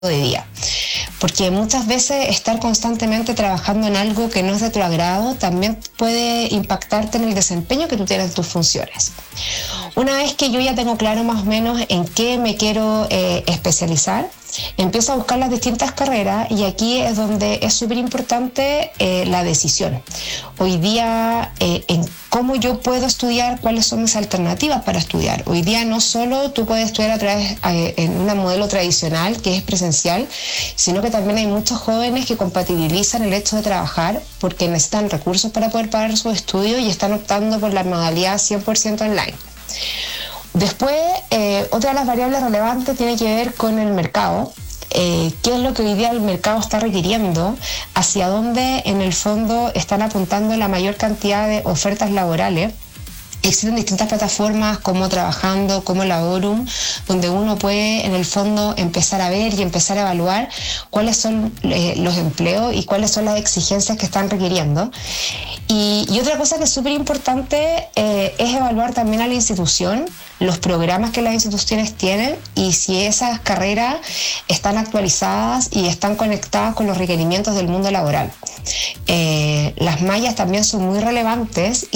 de día. Porque muchas veces estar constantemente trabajando en algo que no es de tu agrado también puede impactarte en el desempeño que tú tienes en tus funciones. Una vez que yo ya tengo claro más o menos en qué me quiero especializar, empiezo a buscar las distintas carreras y aquí es donde es súper importante la decisión. Hoy día, en cómo yo puedo estudiar, cuáles son mis alternativas para estudiar. Hoy día no solo tú puedes estudiar a través en un modelo tradicional que es presencial, sino que también hay muchos jóvenes que compatibilizan el hecho de trabajar porque necesitan recursos para poder pagar sus estudios y están optando por la modalidad 100% online. Después, otra de las variables relevantes tiene que ver con el mercado. ¿Qué es lo que hoy día el mercado está requiriendo? ¿Hacia dónde en el fondo están apuntando la mayor cantidad de ofertas laborales? Existen distintas plataformas como Trabajando, como Laborum, donde uno puede en el fondo empezar a ver y empezar a evaluar cuáles son los empleos y cuáles son las exigencias que están requiriendo. Y otra cosa que es súper importante es evaluar también a la institución, los programas que las instituciones tienen y si esas carreras están actualizadas y están conectadas con los requerimientos del mundo laboral. Las mallas también son muy relevantes